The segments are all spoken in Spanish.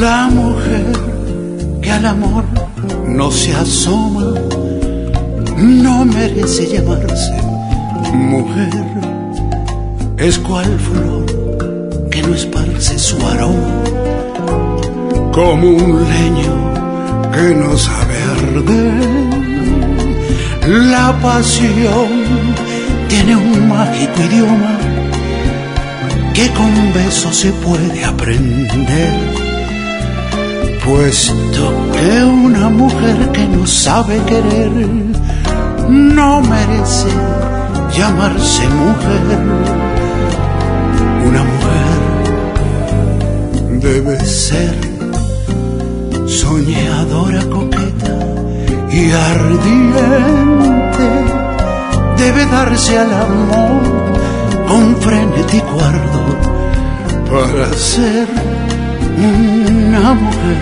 La mujer que al amor no se asoma no merece llamarse mujer. Es cual flor que no esparce su aroma, como un leño que no sabe arder. La pasión tiene un mágico idioma que con besos se puede aprender, puesto que una mujer que no sabe querer no merece llamarse mujer. Una mujer debe ser soñadora, coqueta y ardiente, debe darse al amor con frenético ardor para ser una mujer.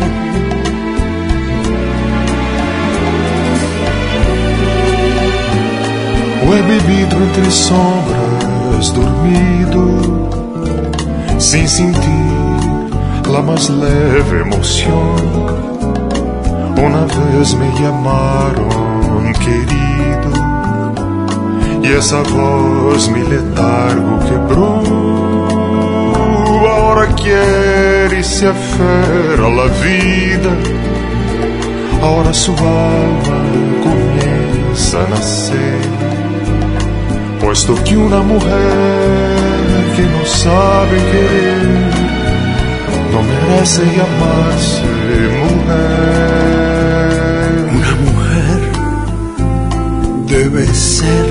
O he vivido entre sombras, dormido, sin sentir la más leve emoción. Una vez me llamaron querido, y esa voz mi letargo quebró. Ahora quiere se aferra a la vida, ahora su alma comienza a nacer, puesto que una mujer que no sabe querer no merece llamarse mujer. Una mujer debe ser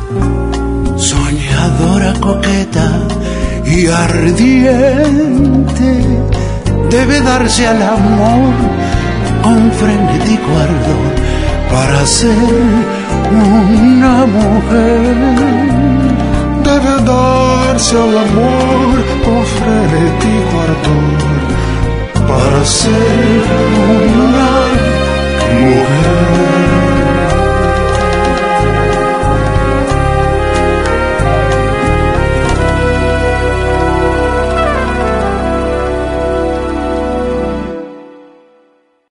soñadora, coqueta y ardiente, debe darse al amor con frenético ardor para ser una mujer. Debe darse al amor con frenético ardor para ser una